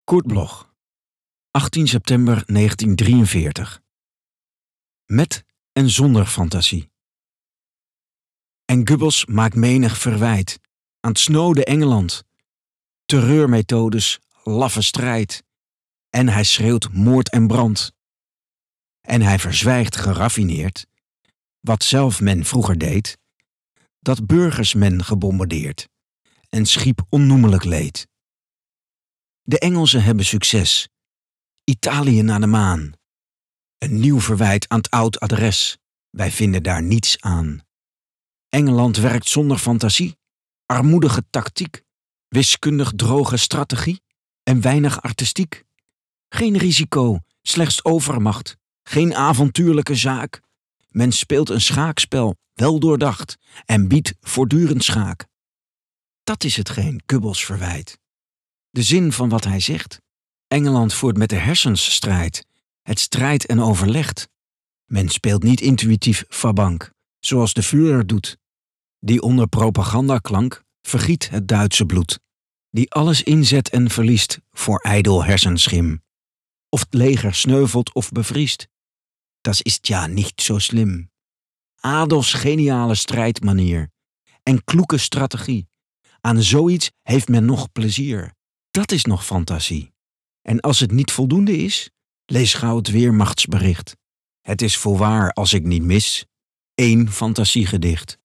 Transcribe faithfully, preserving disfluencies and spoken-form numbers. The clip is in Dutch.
Kurt Bloch, achttien september negentien drieënveertig. Met en zonder fantasie. En Goebbels maakt menig verwijt aan 't snode Engeland. Terreurmethodes, laffe strijd. En hij schreeuwt moord en brand. En hij verzwijgt geraffineerd wat zelf men vroeger deed, dat burgers men gebombardeerd en schiep onnoemelijk leed. De Engelsen hebben succes, Italië naar de maan. Een nieuw verwijt aan 't oud adres, wij vinden daar niets aan. Engeland werkt zonder fantasie, armoedige tactiek, wiskundig droge strategie en weinig artistiek. Geen risico, slechts overmacht, geen avontuurlijke zaak. Men speelt een schaakspel, wel doordacht, en biedt voortdurend schaak. Dat is hetgeen Goebbels verwijt. De zin van wat hij zegt. Engeland voert met de hersens strijd, het strijdt en overlegt. Men speelt niet intuïtief fabank, zoals de Führer doet. Die onder propagandaklank vergiet het Duitse bloed. Die alles inzet en verliest voor ijdel hersenschim. Of 't leger sneuvelt of bevriest. Das ist ja nicht so slim. Adolfs geniale strijdmanier en kloeke strategie. Aan zoiets heeft men nog plezier. Dat is nog fantasie. En als het niet voldoende is, lees gauw het Weermachtsbericht. Het is voorwaar, als ik niet mis, één fantasiegedicht.